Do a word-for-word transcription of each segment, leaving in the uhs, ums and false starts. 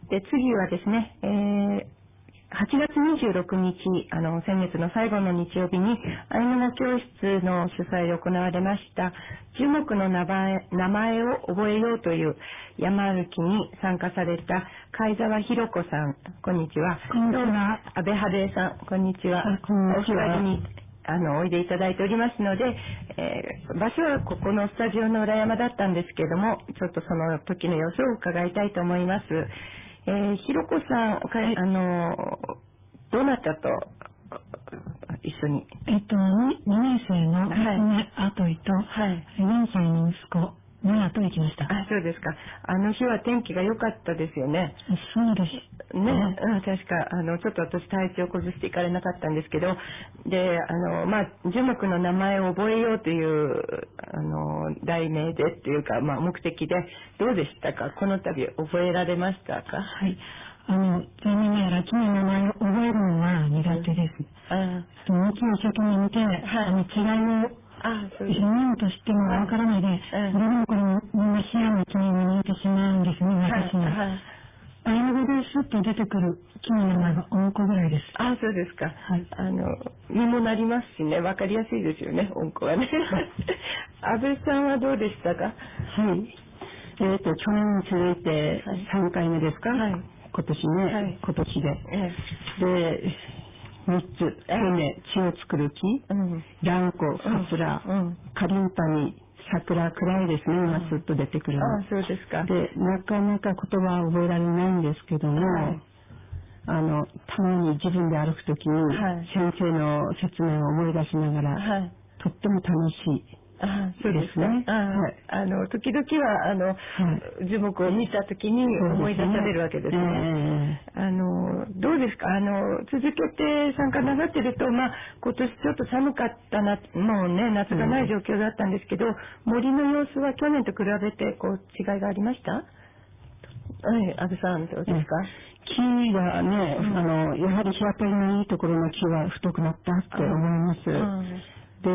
で、次はですね、えーはちがつにじゅうろくにち、あの、先月の最後の日曜日に、アイヌ語教室の主催で行われました、樹木の名前、名前を覚えようという山歩きに参加された、貝沢ひろ子さん、こんにちは。 こんにちは。 安倍派兵さん、こんにちは。 こんにちは。 お二人に、あの、おいでいただいておりますので、えー、場所はここのスタジオの裏山だったんですけれども、ちょっとその時の様子を伺いたいと思います。えー、ひろこさん、はい、あの、どなたと一緒にえっと、にねん生の娘、アトイと、はい、よんさいの息子、ミナと行きました。 あ、そうですか。あの日は天気が良かったですよね。 そうです。 ね、うん、確か、あの、ちょっと私体調を崩していかれなかったんですけど、で、あの、まあ、樹木の名前を覚えようという、あの、題名でっていうか、まあ、目的で、どうでしたか？この度覚えられましたか？ はい。あの、残念ながら木の名前を覚えるのは苦手です。うん。その木を先に見て、はい、あの、違いを、ああ、そうです。何としてもわからないで、子供の頃にみんな視野の木に見えてしまうんですね、私に。はい。アイヌ語でスッと出てくる木の名前がオンコぐらいです。 ああ、そうですか。はい。あの、実もなりますしね、わかりやすいですよね、オンコはね。安倍さんはどうでしたか？ はい。えっと、去年に続いてさんかいめですか？はい。今年ね、はい、今年で。ええ、で、みっつ、種、血を作る木、うん、蘭子、カツラ、うん、カリンパニ、桜、暗いですね、今すっと出てくるの。 ああ、そうですか。 で、なかなか言葉は覚えられないんですけども、はい、あの、たまに自分で歩くときに、はい、先生の説明を思い出しながら、はい、とっても楽しい。 ああ、そうですね。あ、はい、あの、時々は、あの、はい、樹木を見たときに思い出されるわけですね。えー、あの、どうですか？あの、続けて参加なさってると、まあ、今年ちょっと寒かったな、もうね、夏がない状況だったんですけど、うん、森の様子は去年と比べて、こう、違いがありました？はい、安倍さん、どうですか？ 木がね、うん、あの、やはり日当たりのいいところの木は太くなったって思います。うん、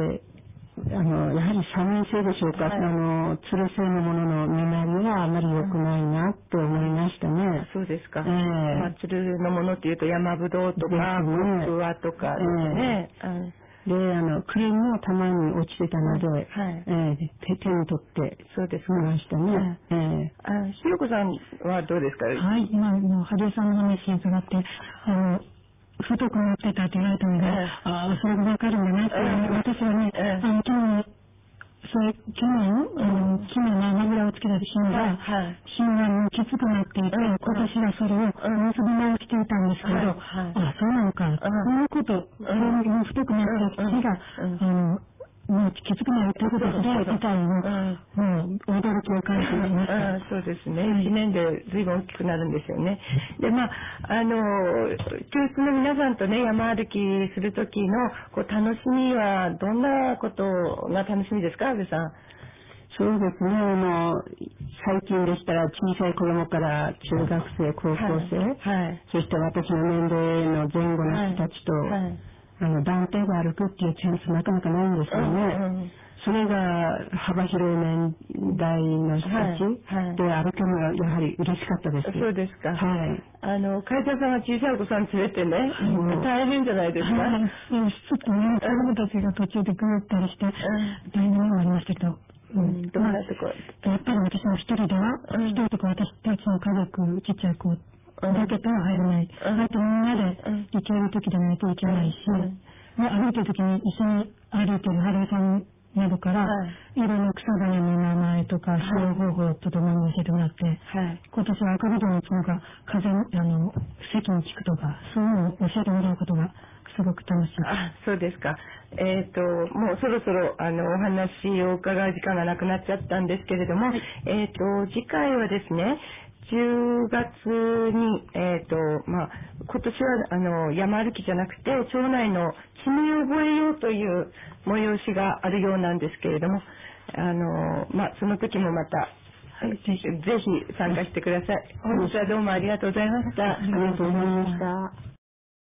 で、あの、やはり寒いせいでしょうか、はい、あの、つる性のものの実なりはあまり良くないなって思いましたね。うん、 そうですか。えー、まあ、つるのものっていうと山ぶどうとか、コクワとかですね。えーで、あの、クリームもたまに落ちてたので、はい、えー、手手に取って、 そうです見ましたね。はい、えー、あ、ひろこさんはどうですか？ はい、今、もう、はじめさんの話に伺って、あの、太くなってたって言われたので、ああ、それがわかるんだなって、私はね、あの、去年、それ、去年、あの、木の油をつけた芯が、芯がもうきつくなっていて、今年はそれを結び直していたんですけど、あ、そうなのか、こういうこと、それも太くなった木が、あの、もうきつくなるということで、自体も、もう驚きを感じました。 そうですね。一年で随分大きくなるんですよね。で、まあ、あの、教室の皆さんとね、山歩きするときのこう楽しみは、どんなことが楽しみですか、安倍さん。 そうですね。あの、最近でしたら小さい子供から中学生、高校生、はいはい、そして私の年齢の前後の人たちと、はいはい、あの、団体が歩くっていうチャンスなかなかないんですよね。うんうん、それが幅広い年代の人たちで歩くのがやはり嬉しかったです。 そうですか。 はい。 あの、会社さんが小さいお子さん連れてね、大変じゃないですか。 はい。ちょっとね、子供たちが途中で狂ったりして、大変なのがありましたけど。 うん、どんなところ？ やっぱり私も一人では、一人とか私たちの家族、ちっちゃい子、だけとは入れない。あとみんなで行ける時でないといけないし、歩いてる時に一緒に歩いてる春江さんなどから、いろんな草花の名前とか、使用方法とともに教えてもらって、今年は赤びどうのつもが風、あの、席に聞くとか、そういうのを教えてもらうことがすごく楽しい。 あ、そうですか。えっと、もうそろそろ、あの、お話を伺う時間がなくなっちゃったんですけれども、はい、えっと、次回はですね、じゅうがつに、えっと、まあ、今年は、あの、山歩きじゃなくて、町内の地名を覚えようという催しがあるようなんですけれども、あの、まあ、その時もまた、はい、ぜひ、ぜひ参加してください。本日はどうもありがとうございました。 ありがとうございました。